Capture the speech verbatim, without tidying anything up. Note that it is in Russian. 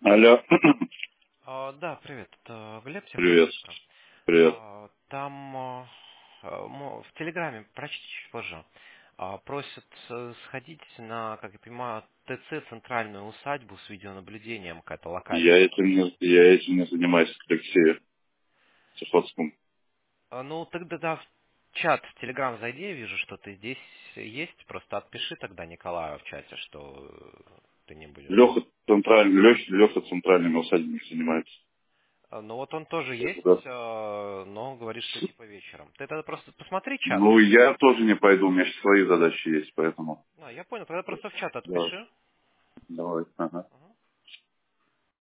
Алло. А, да, привет. Это Глеб, Привет. техподдержка. Привет. А, там а, а, мо- в Телеграме, прочти чуть позже, а, просят э, сходить на, как я понимаю, ТЦ, центральную усадьбу с видеонаблюдением, какая-то Я локальная этим тоже. не, я этим не занимаюсь в Алексее Чехотском. А, ну, тогда да, в чат в Телеграм зайди, я вижу, что ты здесь есть, просто отпиши тогда Николаю в чате, что э, ты не будешь. Леха центральный, Леха, Леха центральными усадьбами занимается. А, Ну вот он тоже Это есть, да. э, но говорит, что типа вечером. Ты тогда просто посмотри чат. Ну, я тоже не пойду, у меня сейчас свои задачи есть, поэтому. А, я понял, тогда Да. просто в чат Давай. отпиши. Давай. Ага.